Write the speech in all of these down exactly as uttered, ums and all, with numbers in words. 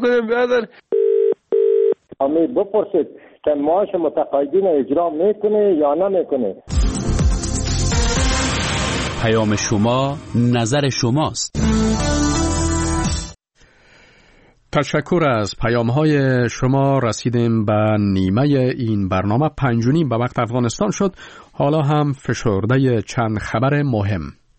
کنیم برادر. امی بپرسید که معاش متقاعدین اجرا میکنه یا نمیکنه. پیام شما نظر شماست. تشکر از پیام‌های شما. رسیدیم به نیمه این برنامه. پنج و نیم به وقت افغانستان شد. حالا هم فشرده چند خبر مهم.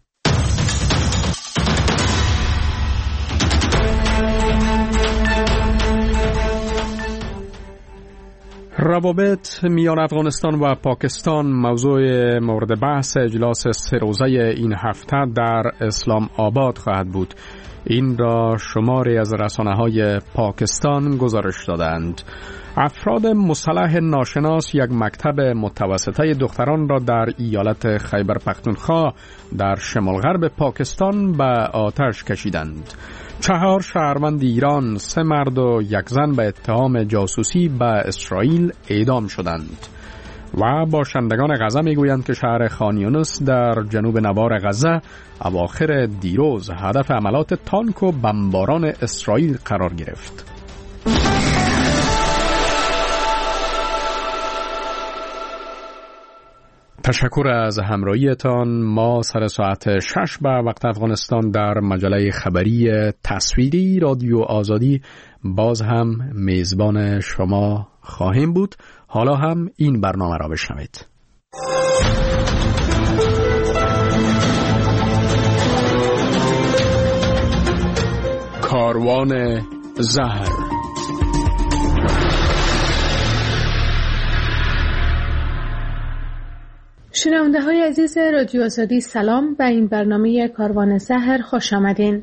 روابط میان افغانستان و پاکستان موضوع مورد بحث اجلاس سه روزه این هفته در اسلام آباد خواهد بود. این را شماری از رسانه‌های پاکستان گزارش دادند. افراد مسلح ناشناس یک مکتب متوسطه دختران را در ایالت خیبر پختونخوا در شمال غرب پاکستان به آتش کشیدند. چهار شهروند ایران، سه مرد و یک زن به اتهام جاسوسی به اسرائیل اعدام شدند. و باشندگان غزه میگویند که شهر خان یونس در جنوب نوار غزه اواخر دیروز هدف حملات تانک و بمباران اسرائیل قرار گرفت. تشکر از همراهیتان. ما سر ساعت شش به وقت افغانستان در مجله خبری تصویری رادیو آزادی باز هم میزبان شما خواهیم بود. حالا هم این برنامه را بشنوید. کاروان زهر. شنونده های عزیز رادیو آزادی، سلام. به این برنامه کاروان زهر خوش آمدین.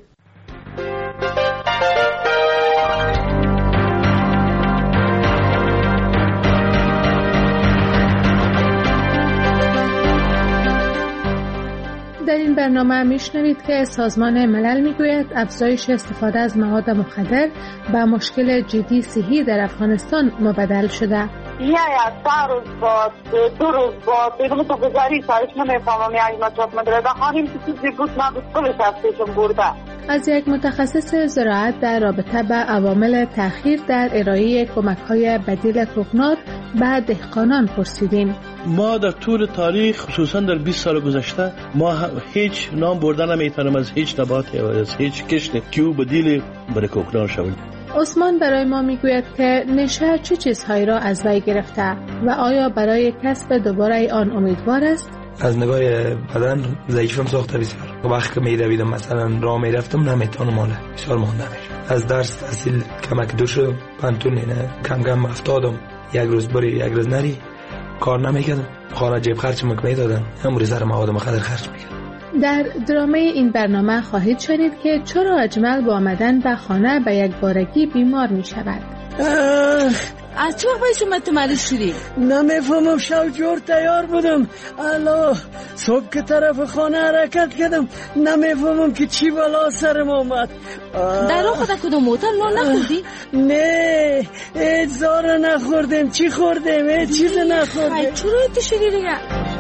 در این برنامه میشنوید که سازمان ملل میگوید افزایش استفاده از مواد مخدر به مشکل جدی صحی در افغانستان مبدل شده. یا یا سه روز بعد دو روز بعد دیگه تو گذاری سرش نمیفهمم یعنی ما چاپ مدرده خواهیم که چیزی بود نبود کلش افزایشم برده. از یک متخصص زراعت در رابطه با عوامل تأخیر در ارائه کمک‌های بدیل کوکنات به دهقانان پرسیدیم. ما در طول تاریخ خصوصا در بیست سال گذشته ما هیچ نام بردن نمیتونم از هیچ نباتی و از هیچ کشتی که او بدیل برای کوکنات شود. عثمان برای ما میگوید که نشه چه چیزهایی را از وی گرفته و آیا برای کسب دوباره آن امیدوار است؟ از نگاه بدن ضعیفم ساخته بسیار. وقتی که میدویدم مثلا راه میرفتم نمیتونم ماله بسیار مانده میشم. از درس تحصیل کمک دوش پنتون نه کم کم افتادم. یک روز بری یک روز نری کار نمیکردم. خانه جیب خرج مک میدادن امروز سر مواد مخدر خرج میکردم. در درامه این برنامه خواهید شنید که چرا اجمل با آمدن به خانه به یک بارگی بیمار می شود. از چه وقت باید شما تو مریض شدی؟ نمیفهمم. شب جور تیار بودم الله صبح که طرف خانه حرکت کردم نمیفهمم که چی بلا سرم آمد. در راه خود کدوم موتر نان نخوردی؟ نه هیچ زار نخوردیم. چی خوردیم؟ هیچ چیز نخوردیم. چرا ایتی شدی دیگه؟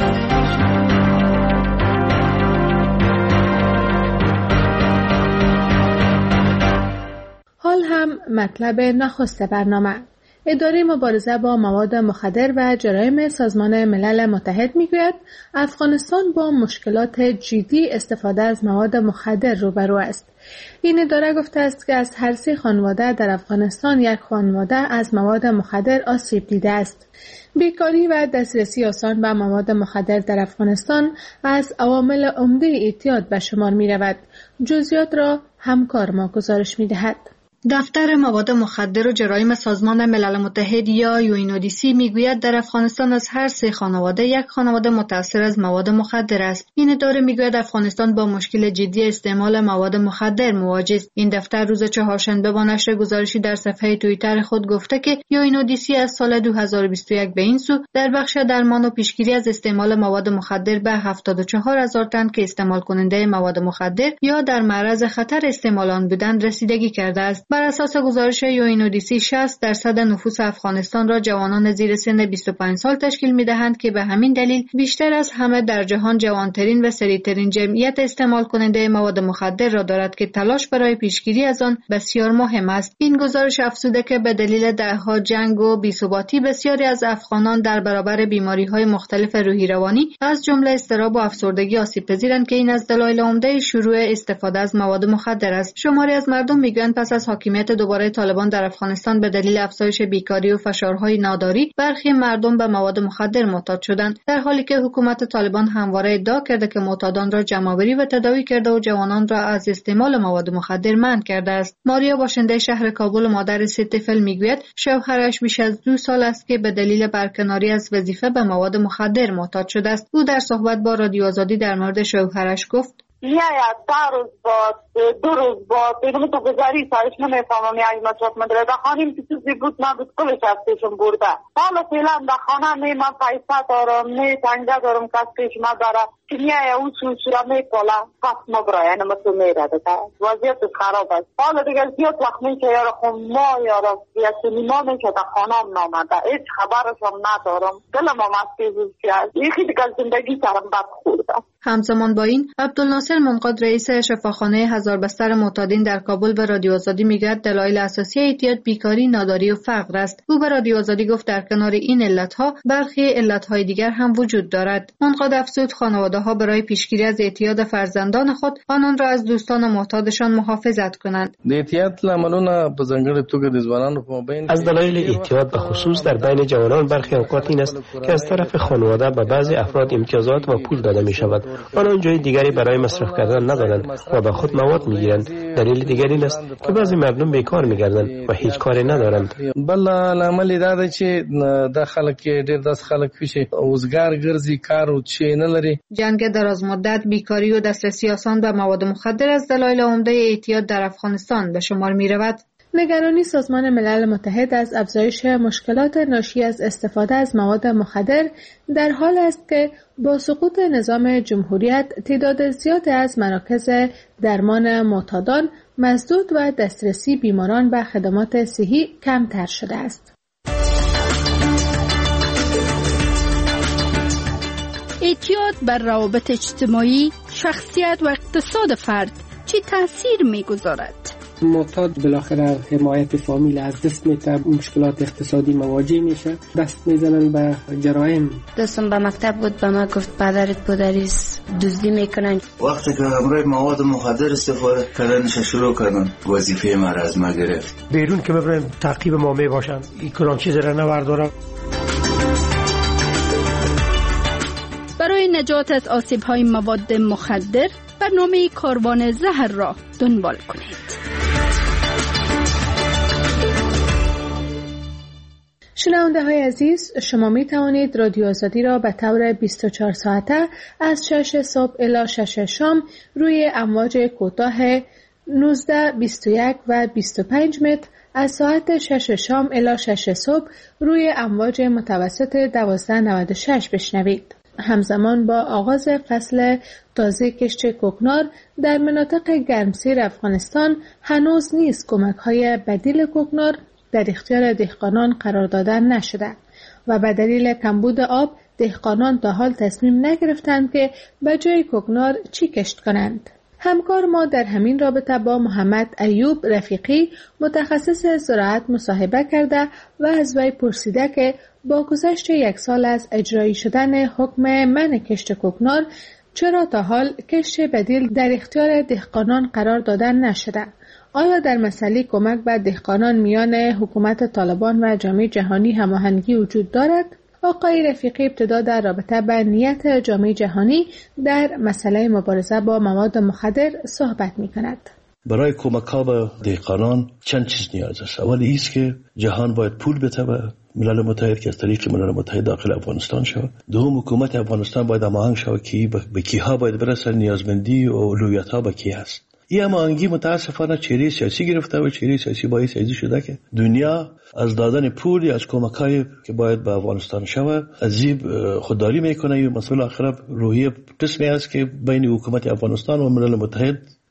حال هم مطلب نخست برنامه. اداره مبارزه با مواد مخدر و جرایم سازمان ملل متحد میگوید افغانستان با مشکلات جدی استفاده از مواد مخدر روبرو است. این اداره گفته است که از هر سه خانواده در افغانستان یک خانواده از مواد مخدر آسیب دیده است. بیکاری و دسترسی آسان به مواد مخدر در افغانستان از عوامل عمده اعتیاد به شمار می رود. جزئیات را همکار ما گزارش می دهد. دفتر مواد مخدر و جرایم سازمان ملل متحد یا یو این او دی سی میگوید در افغانستان از هر سه خانواده یک خانواده متأثر از مواد مخدر است. این اداره میگوید افغانستان با مشکل جدی استعمال مواد مخدر مواجه است. این دفتر روز چهارشنبه با نشر گزارشی در صفحه توییتر خود گفته که یو این او دی سی از سال دو هزار و بیست و یک به این سو در بخش درمان و پیشگیری از استعمال مواد مخدر به هفتاد و چهار هزار تن که استعمال کننده مواد مخدر یا در معرض خطر استعمال آن بودند رسیدگی کرده است. بر اساس گزارش یوئینودیسی شصت درصد نفوس افغانستان را جوانان زیر سن بیست و پنج سال تشکیل می‌دهند که به همین دلیل بیشتر از همه در جهان جوانترین و سریعترین جمعیت استعمال کننده مواد مخدر را دارد که تلاش برای پیشگیری از آن بسیار مهم است. این گزارش افزوده که به دلیل دهها جنگ و بی‌ثباتی بسیاری از افغانان در برابر بیماری‌های مختلف روحی روانی از جمله اضطراب و افسردگی آسیب‌پذیرند که این از دلایل عمده شروع استفاده از مواد مخدر است. شماری از مردم میگویند پس از حاکمیت دوباره طالبان در افغانستان به دلیل افزایش بیکاری و فشارهای ناداری برخی مردم به مواد مخدر معتاد شدند، در حالی که حکومت طالبان همواره ادعا کرده که معتادان را جمع‌آوری و تداوی کرده و جوانان را از استعمال مواد مخدر منع کرده است. ماریا باشنده شهر کابل و مادر سه طفل میگوید شوهرش بیش از دو سال است که به دلیل برکناری از وظیفه به مواد مخدر معتاد شده است. او در صحبت با رادیو آزادی در مورد شوهرش گفت: یا یا تا روز باد دو روز باد دیگه تو گذاری سرش نمیفهمم یا اینا چات مدره در خانیم که چیزی بود نبود کلش ازشون برده. حالا فعلا در خانه نه من پیسه دارم نه تنگه دارم کس پیش ما داره که یا او سوسورا میپالا پس مبرا یعنی ما تو میره ده وضعیت خراب است. حالا دیگه زیاد وقت میشه یارا خون ما یارا یا سینما میشه در خانه هم نامده هیچ خبرش هم ندارم دلم هم از پیزوزی هست یکی دیگه زندگی سرم بد خورده. همزمان با این عبدالناصر منقاد رئیس شفاخانه هزار بستر معتادین در کابل به رادیو آزادی میگوید دلایل اساسی اعتیاد بیکاری، ناداری و فقر است. او به رادیو آزادی گفت در کنار این علتها برخی علتهای دیگر هم وجود دارد. منقاد افزود خانواده‌ها برای پیشگیری از اعتیاد فرزندان خود آنان را از دوستان معتادشان محافظت کنند. اعتیاد لاملونه په ځانګړې توګه د ځوانانو په مابین از دلایل اعتیاد به خصوص در بین جوانان برخی اوقات این است که از طرف خانواده به بعضی افراد امتیازات و پول داده می شود. آنان جای دیگری برای مصرف کردن ندارند و به خود مواد میگیرند. دلیل دیگر این است که بعضی مردم بیکار میگردند و هیچ کاری ندارند. بل عمل دا ده چې د خلک ډیر داس خلک چې اوزګار ګرځي کار او چې نه لري. جنگ دراز مدت، بیکاری و دسترسی آسان به مواد مخدر از دلایل عمده اعتیاد در افغانستان به شمار می رود. نگرانی سازمان ملل متحد از افزایش مشکلات ناشی از استفاده از مواد مخدر در حال است که با سقوط نظام جمهوریت تعداد زیادی از مراکز درمان معتادان مسدود و دسترسی بیماران به خدمات صحی کمتر شده است. اعتیاد بر روابط اجتماعی، شخصیت و اقتصاد فرد چه تأثیر می‌گذارد؟ معتاد بالاخره حمایت فامیل از دست میده، مشکلات اقتصادی مواجه میشه، دست میزنن به جرایم. دوستم به مکتب بود به ما گفت پدرت پدریس دزدی میکنن. وقتی که همراه مواد مخدر استفاده کردنش شروع کردن وظیفه ما از ما گرفت. بیرون که ببرن تعقیب ما میباشن این کلان چیز را نبردارم. برای نجات از آسیب‌های مواد مخدر برنامه کاروان زهر را دنبال کنید. شنونده های عزیز، شما می توانید رادیو آزادی را به طور بیست و چهار ساعته از شش صبح الی شش شام روی امواج کوتاه نوزده، بیست و یک و بیست و پنج متر، از ساعت شش شام الی شش صبح روی امواج متوسط دوازده نود و شش بشنوید. همزمان با آغاز فصل تازه کشت کوکنار در مناطق گرمسیر افغانستان هنوز نیز کمک‌های بدیل کوکنار در اختیار دهقانان قرار دادن نشده و به دلیل کمبود آب دهقانان تا حال تصمیم نگرفتند که به جای کوکنار چی کشت کنند. همکار ما در همین رابطه با محمد ایوب رفیقی متخصص زراعت مصاحبه کرده و از وی پرسیده که با گذشت یک سال از اجرایی شدن حکم منع کشت کوکنار چرا تا حال کشت بدیل در اختیار دهقانان قرار دادن نشده؟ آیا در مسئله کمک به دهقانان میان حکومت طالبان و جامعه جهانی هماهنگی وجود دارد؟ آقای رفیقی ابتدا در رابطه با نیت جامعه جهانی در مسئله مبارزه با مواد مخدر صحبت می کند. برای کمک ها به دهقانان چند چیز نیاز است. اولی ایست که جهان باید پول بده به ملل متحد که از طریق ملل متحد داخل افغانستان شود. دوم حکومت افغانستان باید هماهنگ شود که به کیها باید برسه، نیازمندی و اولویت ها به کی هست. این هماهنگی متاسفانه چهره سیاسی گرفته و چهره سیاسی باعث ایجاد شده که دنیا از دادن پول یا از کمک‌هایی که باید به افغانستان شود عذیب خودداری میکنه. و مسئله آخر روحیه قسمی است که بین حکومت افغانستان و ملل متحد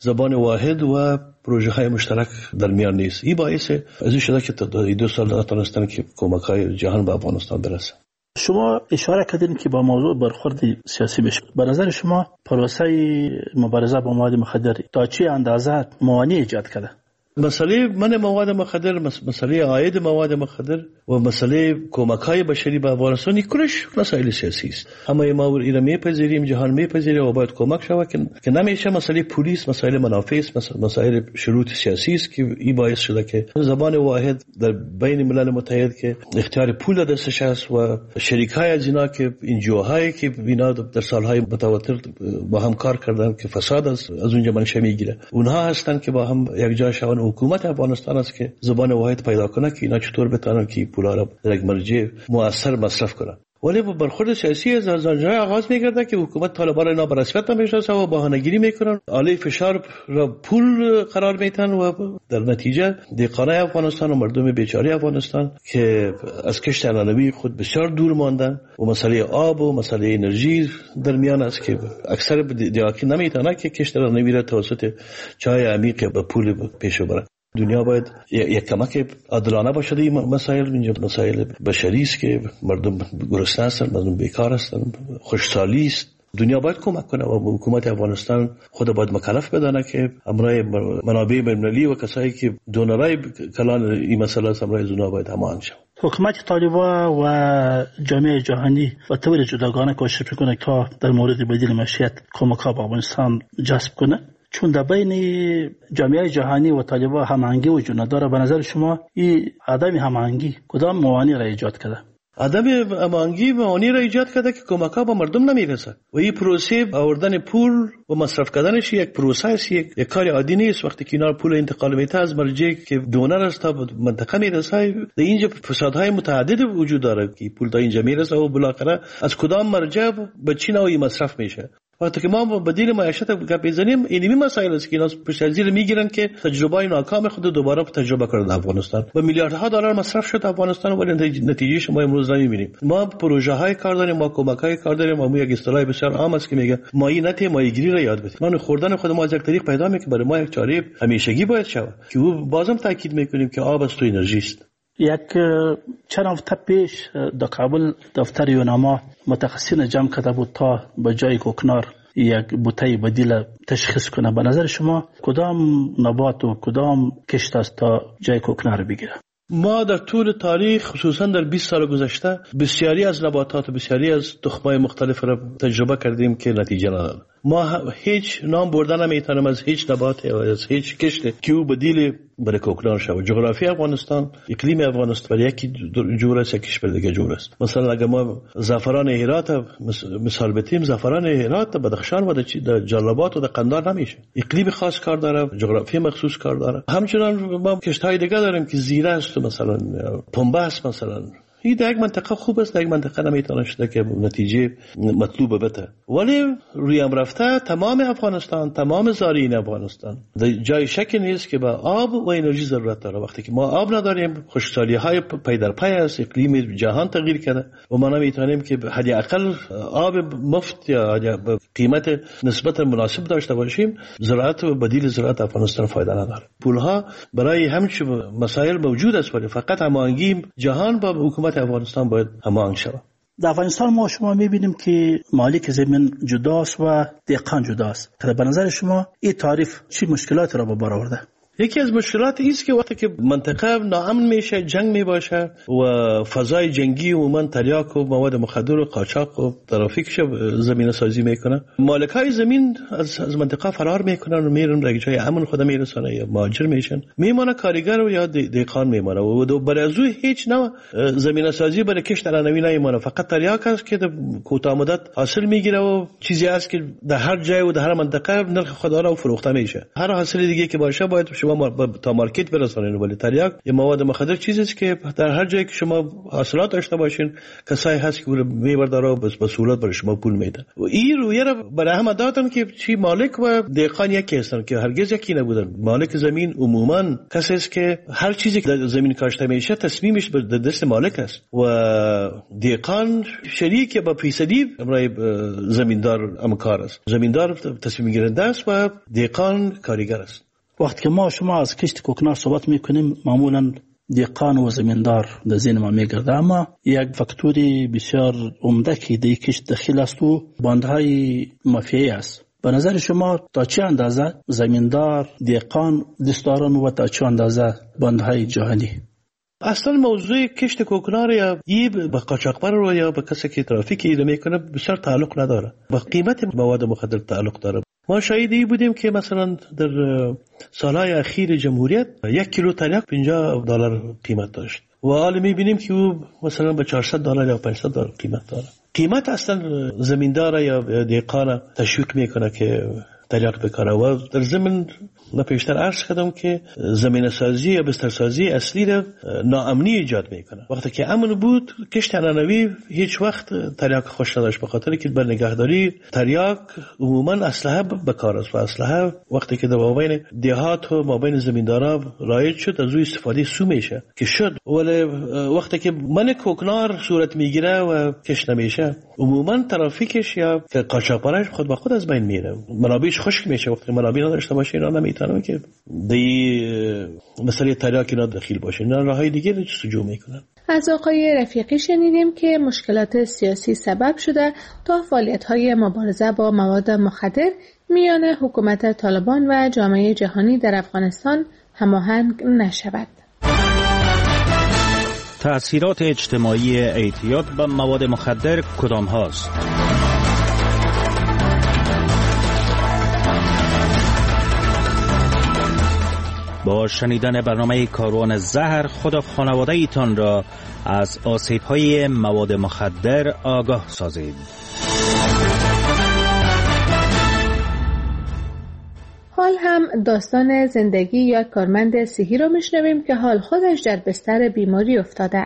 زبان واحد و پروژه های مشترک در میان نیست. این باعث از این شده که دو سال نتونستن که کمک های جهان به افغانستان برسه. شما اشاره کردین که با موضوع برخورد سیاسی بشه. به نظر شما پروسه مبارزه با مواد مخدر تا چه اندازه موانع ایجاد کرده؟ مسئله من مواد مخدر، مسئله عاید مواد مخدر و مسئله کمک‌های بشری به افغانستان کلش مسائل سیاسی است. اما ما ایران میپذیریم، جهان میپذیره و باید کمک شود که نمیشه مسئله پلیس، مسائل منافع است، مسائل شروط سیاسی است که این باعث شده که زبان واحد در بین ملل متحد که اختیار پول دستش است و شریک‌های از اینا که انجیوهایی که اینا در سالهای متواتر با هم کار کردن که فساد از از اونجا منشأ میگیره، اونها هستن که با هم یک جا شون. حکومت افغانستان است که زبان واحد پیدا کنه که اینا چطور بتونن که پولا را در یک مرجع مؤثر مصرف کنن. ولی با برخورد سیاسی از آنجا آغاز می‌گرده که حکومت طالبان را به رسمیت نمی‌شناسه و بهانه‌گیری میکنن، عالی فشار را پول قرار میدن و در نتیجه دهقانای افغانستان و مردم بیچاره افغانستان که از کشت عنعنوی خود بسیار دور ماندن و مسئله آب و مسئله انرژی در میان است که اکثر دیاکی نمیتونه که کشت عنعنوی را توسط چای عمیق به پول پیش ببره. دنیا باید یک کمک عادلانه باشه. این مسائل اینجا مسائل بشری است که مردم گرسنه هستند، مردم بیکار هستند، خوشحالی است. دنیا باید کمک کنه و حکومت افغانستان خود باید مکلف بدانه که امرای منابع بین‌المللی و کسایی که دونرای کلان این مسئله است امرای زونا باید هماهنگ شود. حکومت طالبان و جامعه جهانی و طور جداگانه کوشش میکنه تا در مورد بدیل معیشت کمک‌ها به افغانستان جذب کنه، چون در بین جامعه جهانی و طالبان هماهنگی وجود نداره. به نظر شما این عدم هماهنگی کدام موانع را ایجاد کرده؟ عدم هماهنگی موانع را ایجاد کرده که کمک‌ها به مردم نمیرسه و این پروسه آوردن پول و مصرف کردنش یک پروسه است، یک, یک کار عادی نیست. وقتی که اینا پول انتقال میته از مرجعی که دونر است تا منطقه میرسه، در اینجا فسادهای متعدد وجود داره که پول تا اینجا میرسه و بالاخره از کدام مرجع به چی نوعی مصرف میشه. وقتی که ما بدیل معیشت گپ بزنیم، اینمی مسائل است که اینا پشت از زیر میگیرن که تجربه ناکام خود دوباره تجربه کنند. افغانستان با میلیاردها دلار مصرف شد افغانستان ولی نتیجهش ما امروز نمیبینیم. ما پروژه های کار داریم، ما کمک های کار داریم، ما یک اصطلاح بسیار عام است که میگه مایی نته ماهیگیری را یاد بگیرید. ما خوردن خود ما از یک طریق پیدا میکنه، برای ما یک چاره همیشگی باید شود که او بازم تاکید میکنیم که آب است و انرژی است. یک چند هفته پیش در کابل دفتر یوناما متخصصین جمع کرده بود تا به جای کوکنار یک بوته بدیل تشخیص کنه. به نظر شما کدام نبات و کدام کشت است تا جای کوکنار بگیره؟ ما در طول تاریخ خصوصا در بیست سال گذشته بسیاری از نباتات و بسیاری از تخم‌های مختلف را تجربه کردیم که نتیجه نداد. ما هیچ نام بردن نمیتونیم از هیچ نبات یا از هیچ کشت که او بدیل برای کوکنار شود. جغرافی افغانستان، اقلیم افغانستان برای یکی جور است، یکیش بر دیگه جور است. مثلا اگر ما زعفران هرات مثال بتیم، زعفران هرات بدخشان و در جلال‌آباد و در قندهار نمیشه. اقلیم خاص کار داره، جغرافی مخصوص کار داره. همچنان ما کشت‌های دیگه داریم که زیره است، مثلا پنبه است. مثلا این در یک منطقه خوب است، در یک منطقه نمیتونه شده که نتیجه مطلوب بده. ولی روی هم رفته تمام افغانستان، تمام زارعین افغانستان در جای شک نیست که به آب و انرژی ضرورت داره. وقتی که ما آب نداریم، خشکسالی های پی در پی است، اقلیم جهان تغییر کرده و ما نمیتونیم که حداقل آب مفت یا قیمت نسبت مناسب داشته باشیم. زراعت و بدیل زراعت افغانستان فایده نداره. پولها برای همچین مسائل موجود است ولی فقط هماهنگی جهان با حکومت افغانستان باید هماهنگ شود. در افغانستان ما شما میبینیم که مالک زمین جداست و دهقان جداست. به نظر شما این تعریف چی مشکلات را به بار آورده؟ یکی از مشکلات است که وقتی که منطقه ناامن میشه، جنگ میباشه و فضای جنگی و من تریاک و مواد مخدر و قاچاق و ترافیکش زمین سازی میکنه، مالکای زمین از از منطقه فرار میکنن و میرن در جای امن خود میرسن یا مهاجر میشن، میمونه کارگر و یا دهقان میمونه و برای از هیچ نوع زمین سازی برای کشت عنعنوی نمیمونه. فقط تریاک است که کوتاه مدت حاصل میگیره و چیزی است که در هر جای و در هر منطقه نرخ خود را فروخته میشه. هر حاصل دیگه که باشه باید شما تا مارکت برسانید. ولی تریاک یه مواد مخدر چیزی است که در هر جایی که شما حاصلات داشته باشین کسایی هست که میبرداره بس به سهولت برای شما پول میدن. و این رویه را برای همه دادن که چی مالک و دهقان یکی هستن که هرگز یکی نبودن. مالک زمین عموما کسی است که هر چیزی که در زمین کاشته میشه تصمیمش به دست مالک است و دهقان شریک با فیصدی برای زمیندار امکار است. زمیندار تصمیم گیرنده است و دهقان کارگر است. وقتی که ما شما از کشت کوکنار صحبت میکنیم معمولا دهقان و زمیندار در ذهن ما میگرده، اما یک فاکتوری بسیار عمده که در کشت داخل است و باندهای مافیایی است. به نظر شما تا چه اندازه زمیندار دهقان دست دارن و تا چه اندازه باندهای جهانی؟ اصلا موضوع کشت کوکنار یا ای به قاچاقبر رو یا به کسی که ترافیک ایده میکنه بسیار تعلق نداره، با قیمت مواد مخدر تعلق داره. ما شاهدی بودیم که مثلا در سالهای اخیر جمهوریت یک کیلو تریاک پنجاه دلار قیمت داشت و حالا میبینیم که او مثلا به چهارصد دلار یا پانصد دلار قیمت داره. قیمت اصلا زمیندار یا دهقان تشویق میکنه که تریاک بکاره و در ضمن من پیشتر عرض کردم که زمین سازی یا بستر سازی اصلی را ناامنی ایجاد میکنه. وقتی که امن بود کشت عنعنوی هیچ وقت تریاک خوش نداشت، به خاطر که بر نگهداری تریاک عموما اسلحه بکار است و اسلحه وقتی که در مابین دهات و مابین زمیندارا رایج شد از او استفاده سو میشه که شد. ولی وقتی که من کوکنار صورت میگیره و کشت نمیشه عموما ترافیکش یا قاچاقبرش خود به خود از بین میره، منابعش خشک میشه. وقتی منابع نداشته باشه اینا نمیتونن که دی مسئله تریاک اینا دخیل باشه، اینا راههای دیگه رو سجو میکنن. از آقای رفیقی شنیدیم که مشکلات سیاسی سبب شده تا فعالیت‌های مبارزه با مواد مخدر میان حکومت طالبان و جامعه جهانی در افغانستان هماهنگ نشود. تأثیرات اجتماعی اعتیاد به مواد مخدر کدام هاست؟ با شنیدن برنامه کاروان زهر خود و خانواده ایتان را از آسیب‌های مواد مخدر آگاه سازید. حال هم داستان زندگی یک کارمند صحی را میشنویم که حال خودش در بستر بیماری افتاده.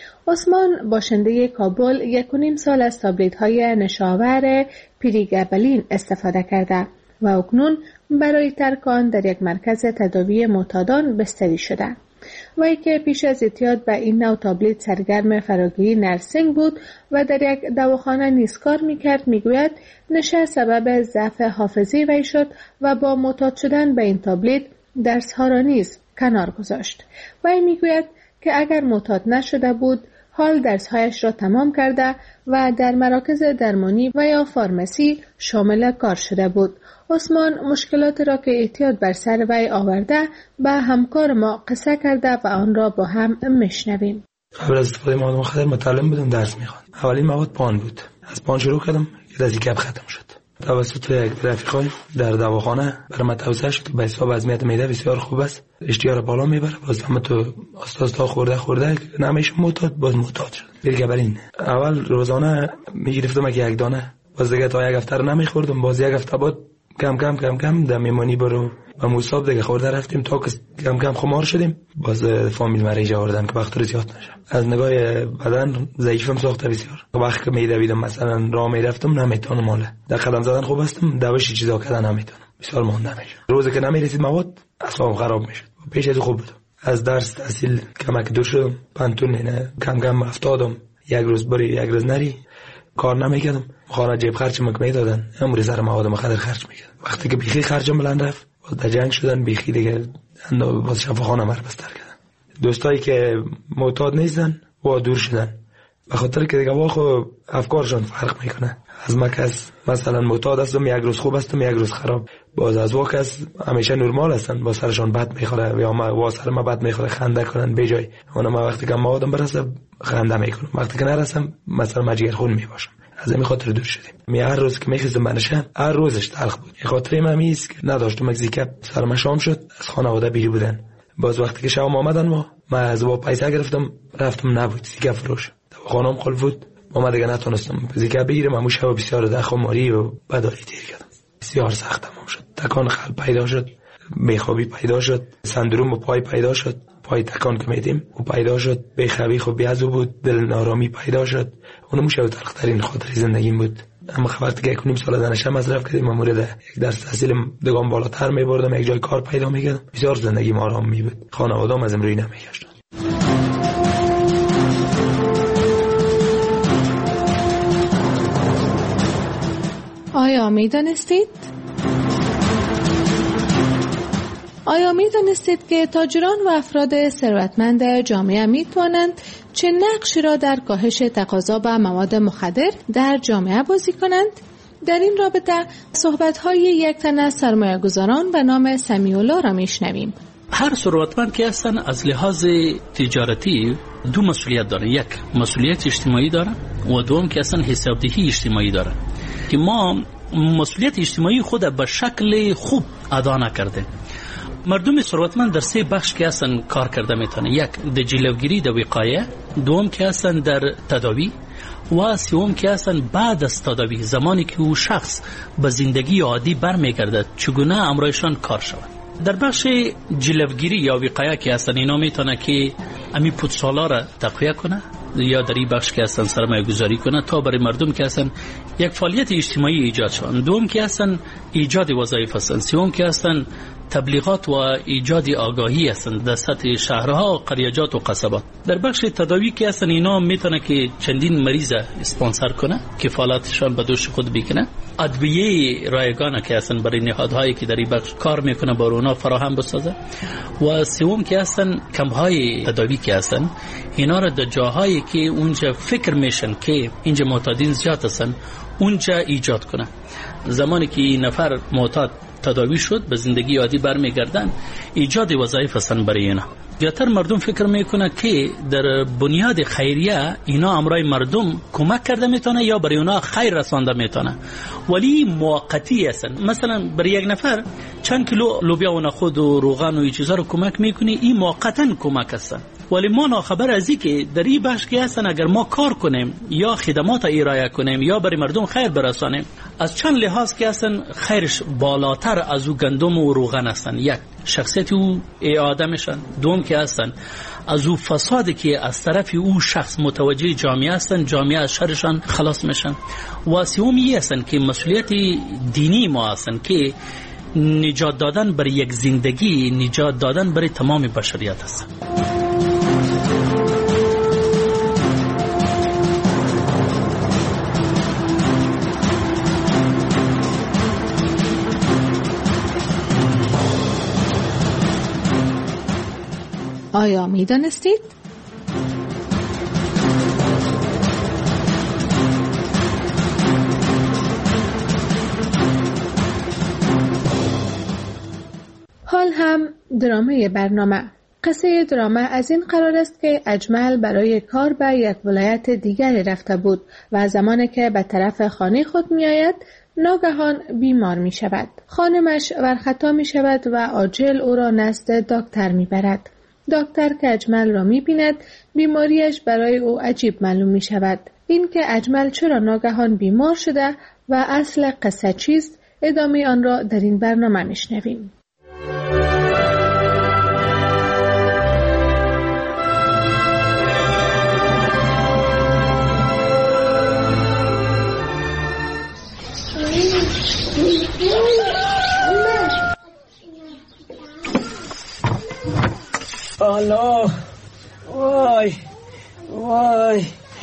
عثمان باشنده کابل یک و نیم سال از تابلیت‌های نشاور پریگابلین استفاده کرده و اکنون برای ترک آن در یک مرکز تداوی معتادان بستری شده. وی که پیش از اعتیاد به این نوع تابلیت سرگرم فراگیری نرسینگ بود و در یک دواخانه نیز کار میکرد، میگوید نشه سبب ضعف حافظه وی شد و با معتاد شدن به این تابلیت درسها را نیز کنار گذاشت. وی میگوید که اگر معتاد نشده بود حال درسهایش را تمام کرده و در مراکز درمانی و یا فارمسی شامل کار شده بود. عثمان مشکلات را که اعتیاد بر سر وی آورده به همکار ما قصه کرده و آن را با هم میشنویم. قبل از استفاده مواد مخدر متعلم بودم، درس میخواندم. اولین مواد پان بود. از پان شروع کردم که از گپ ختم شد. توسط یک رفیقای در دواخانه برام توصیه شد که به حساب وضعیت معده بسیار خوب است، اشتها بالا میبره، باز هم تو استاد تا خورده خورده نمیشه معتاد، باز معتاد شد. پریگابلین اول روزانه میگرفتم که یک دانه، باز دیگه تا یک هفته رو نمیخوردم، باز یک هفته بعد کم کم کم کم در میمانی برو و مصاب دیگه خورده رفتیم تا که کم کم خمار شدیم. باز فامیل مریض آوردن که وقت رو زیاد نشه. از نگاه بدن ضعیفم ساخته بسیار. وقتی که میدویدم مثلا راه میرفتم نمیتونم، ماله در قدم زدن خوب هستم، دوش چیزا کردن نمیتونم، بسیار مونده میشه. روزی که نمیرسید مواد اصلا خراب میشد. پیش از خوب بود. از درس تحصیل کمک دور شدم، پنتون نه کم کم افتادم، یک روز بری یک روز نری، کار نمیکردم. خانه جیب خرج مک میدادن، امروز سر مواد مخدر خرج میکردم. وقتی که بیخی خرجم بلند رفت، باز در جنگ شدن، بیخی دیگه باز شفاخانه مر بستر کردن. دوستایی که معتاد نیستن و دور شدن، به خاطر که دیگه واخو افکارشون فرق میکنه. از مکس مثلا معتاد هستم، یک روز خوب هستم، یک روز خراب. باز از واکس همیشه نرمال هستن، با سرشون بد میخوره یا ما با سر ما بد میخوره خنده کنن بجای. اونم وقتی که موادم برسه خنده میکنم، وقتی که نرسم مثلا مجگر خون میباشم. از این خاطر دور شدیم. می هر روز که میخیزم بنشم هر روزش تلخ بود. این خاطر من میست که نداشتم مگزیکپ سرم شام شد، از خانواده بیری بودن. باز وقتی که شام آمدن ما من از با پیسه گرفتم رفتم، نبود زیکپ فروش، خانم خل بود، ما دیگه نتونستم زیکپ بگیرم. همون شب بسیار دخماری و بداری تیر کردم، بسیار سخت تمام شد، تکان قلب پیدا شد. بیخوابی پیدا شد، سندروم پای پیدا شد، پای تکان که میدیم و پیدا شد، بیخوابی خب بیازو بود، دل نارامی پیدا شد. اونم میشه تلخترین خاطر زندگیم بود. اما خبرت که کنیم سال دانشم مصرف کردیم، مورد یک درس تحصیل دگام بالاتر میبردم، یک جای کار پیدا میکردم، بسیار زندگیم آرام می بود. خانواده‌ام ازم روی نمیگشتن. آیا میدانستید؟ آیا میدانستید که تاجران و افراد ثروتمند جامعه میتوانند چه نقشی را در کاهش تقاضا به مواد مخدر در جامعه بازی کنند؟ در این رابطه صحبت‌های یک تن از سرمایه‌گذاران به نام سمیع‌الله را میشنویم. هر ثروتمند که هستن از لحاظ تجارتی دو مسئولیت داره، یک مسئولیت اجتماعی داره و دوم که اصلا حسابدهی اجتماعی داره که ما مسئولیت اجتماعی خود به شکل خوب ادا نکرده. مردم ثروتمند در سه بخش که هستن کار کرده میتونه، یک در جلوگیری در وقایه، دوم که هستن در تداوی و سوم که هستن بعد از تداوی، زمانی که او شخص به زندگی عادی برمیگردد چگونه امرایشان کار شود. در بخش جلوگیری یا وقایه که هستن اینا میتونه که امی پودسالا را تقویه کنه یا در این بخش که هستن سرمایه گذاری کنه تا برای مردم که هستن یک فعالیت اجتماعی ایجاد شون. دوم که هستن ایجاد وظایف هستن، سوم که هستن تبلیغات و ایجاد آگاهی هستند در سطح شهرها، قریجات و قصبات. در بخش تداوی که هستن اینا میتونه که چندین مریض اسپانسر کنه، کفالتشان به دوش خود بکنه، ادویه رایگان که هستن برای نهادهایی که در این بخش کار میکنه بر اونا فراهم بسازه و سوم که هستن کمپ‌های تداوی که هستن اینا را در جاهایی که اونجا فکر میشن که اینجا معتادین زیاد هستن اونجا ایجاد کنه. زمانی که نفر معتاد تداوی شد به زندگی عادی برمیگردن، ایجاد وظایف هستن برای اینا. زیاتر مردم فکر میکنه که در بنیاد خیریه اینا امرای مردم کمک کرده میتونه یا برای اونا خیر رسانده میتونه، ولی موقتی هستن. مثلا برای یک نفر چند کیلو لوبیا و نخود و روغن و این چیزا رو کمک میکنی، این موقتا کمک هستن. ولی ما ناخبر از این که در این بخش که هستن اگر ما کار کنیم یا خدمات ارائه کنیم یا برای مردم خیر برسانیم، از چند لحاظ که هستن خیرش بالاتر از او گندم و روغن هستن. یک شخصیت او اعاده میشن، دوم که هستن از او فسادی که از طرف او شخص متوجه جامعه هستن، جامعه از شرشان خلاص میشن. و سومی هستن که مسئولیت دینی ما هستن که نجات دادن برای یک زندگی، نجات دادن برای تمام بشریت هستن. آیا می دانستید؟ حال هم درامه برنامه. قصه درامه از این قرار است که اجمل برای کار به یک ولایت دیگری رفته بود و زمانی که به طرف خانه خود می آید ناگهان بیمار می شود. خانمش ورخطا می شود و عاجل او را نزد دکتر می برد. دکتر که اجمل را می بیند بیماریش برای او عجیب معلوم می شود. این که اجمل چرا ناگهان بیمار شده و اصل قصه چیست، ادامه آن را در این برنامه می شنویم. الله وای وای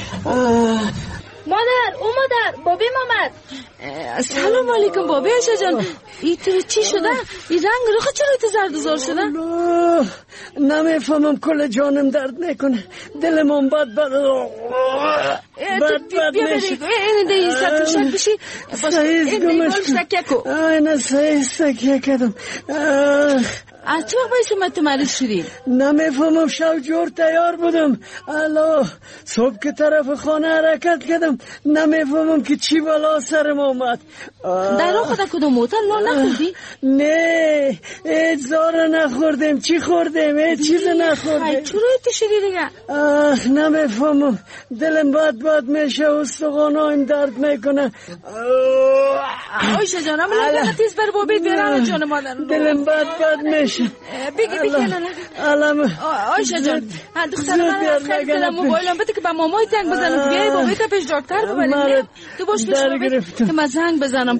مادر او مادر بابیم آمد. سلام علیکم بابی عشا جان. ای تو چی شده؟ ای رنگ رخ چرا تو زرد و زار شده؟ الله نمیفهمم، کل جانم درد میکنه، دلمون بد بد بد بد میشه. این دی سر شک بشی سعیز گمش کن. اینه سعیز سکیه کدم. از چه وقت باید شما تو مریض شدید؟ نمیفهمم. شب جور تیار بودم. الله صبح که طرف خانه حرکت کردم نمیفهمم که چی بالا سرم آمد. در راه خود کدوم موتر لا نخوردی؟ نه هیچ زار نخوردم. چی خوردم؟ هیچ چیز نخوردم. چرا ایتی شدی دیگه؟ آخ نمیفهمم. دلم باد باد میشه. استخوانایم درد میکنه. آیشه جانم لگه تیز بر بابید بیرم جان مادر. دلم باد باد میشه. بگی بگی الان آیشه جان دختر من از خیلی دلم موبایلم بده که با مامای زنگ بزنم بیایی بابید تا پیش دکتر ببریم. تو باش که من زنگ بزنم.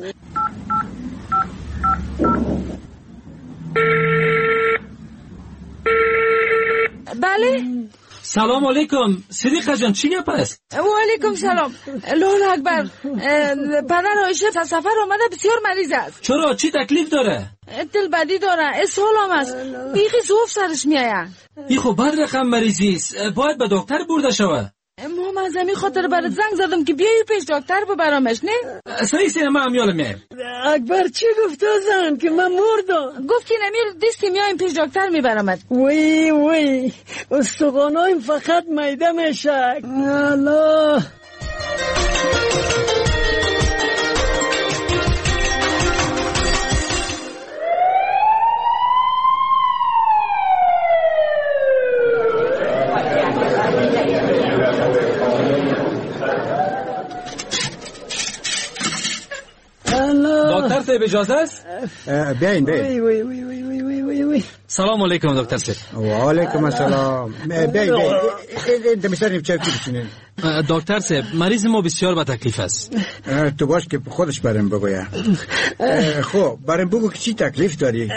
بله سلام علیکم صدیقه جان، چی گپ است؟ و علیکم سلام. الله اکبر. پدر آیشه تا سفر آمده بسیار مریض است. چرا؟ چی تکلیف داره؟ دل بدی داره. اسهال هم است. بیخی زوف سرش میآید. ای خب بد رقم مریضی است، باید به دکتر برده شود. ما از همین خاطر برات زنگ زدم که بیایی پیش دکتر ببرمش. نه صحیح سینه ما هم یالم میایم. اکبر چی گفت زن که من مردم؟ گفت که نمیر دستی میایم پیش دکتر میبرمت. وی وی استخوانایم فقط میده میشه. الله دکتر صاحب اجازه است؟ بیاین بیاین. وی وی وی وی وی وی وی. سلام علیکم دکتر صاحب. و علیکم السلام. بیاین بیاین. دمیساریم چای بچینین. دکتر صاحب مریض ما بسیار با تکلیف است. تو باش که خودش برام بگویا. خب برام بگو که چی تکلیف داری؟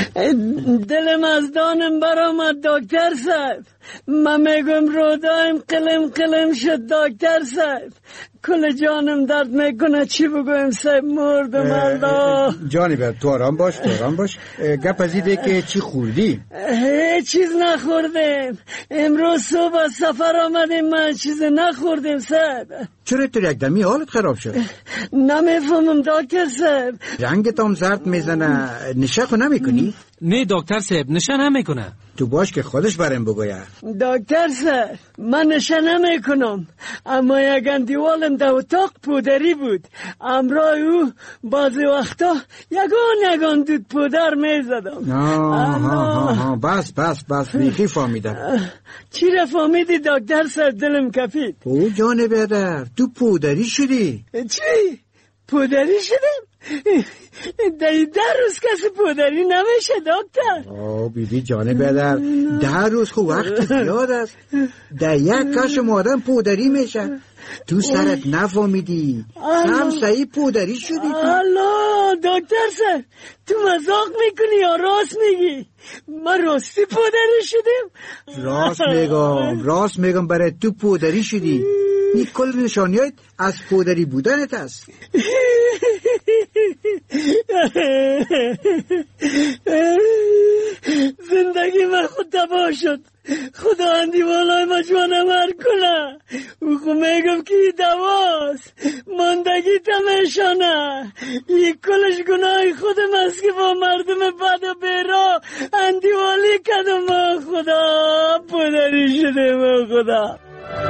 دلم از دانم برآمد دکتر صاحب. من میگم رودایم قلم قلم شد دکتر صاحب. کل جانم درد میکنه. چی بگویم صاحب مردم. الله جانی بر تو آرام باش تو آرام باش. گپ از ایده که چی خوردی؟ هیچ چیز نخوردم. امروز صبح از سفر آمدیم من چیز نخوردم صاحب. چرا تو یک دمی حالت خراب شد؟ نمیفهمم دکتر صاحب. رنگت هم زرد میزنه. نشه خو نمیکنی؟ نه دکتر صاحب نشه نمیکنه. تو باش که خودش برام بگویا. دکتر صاحب من نشه نمیکنم، اما یک اندیوالم در اتاق پودری بود. امراه او بعضی وقتا یگان یگان دود پودر میزدم. آه آه بس بس بس بیخی فهمیدم. چی را فهمیدی دکتر صاحب؟ دلم کپید. او جان بیادر تو پودری شدی؟ چی؟ پودری شدم؟ در ده روز کسی پودری نمیشه دکتر. آه بیبی جان بیادر ده روز خو وقت زیاد است. در یک کشم آدم پودری میشه. تو سرت نفهمیدی هم صحیح پودری شدی تو. الله دکتر صاحب تو مزاق میکنی یا راست میگی؟ من راستی پودری شدیم؟ راست میگم راست میگم برای تو پودری شدی. این کل نشانیات از پودری بودنت است. زندگی من خود تباه شد. خدا اندی والای ما جوانمر کنه. او خو میگم که ای دواست ماندگی تمیشانه. ای کلش گناه خودم است که با مردم بد و بیرا اندی والی کدم. ما خدا پدری شده. ما خدا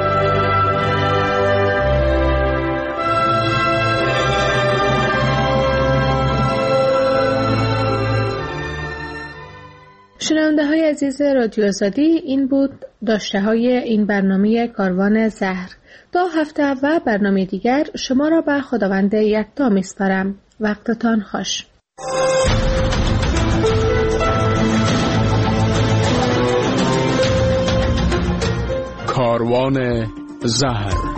شنونده های عزیز رادیو آزادی، این بود داشته های این برنامه کاروان زهر. تا هفته و برنامه دیگر شما را به خداوند یکتا میسپارم. وقتتان خوش. کاروان زهر.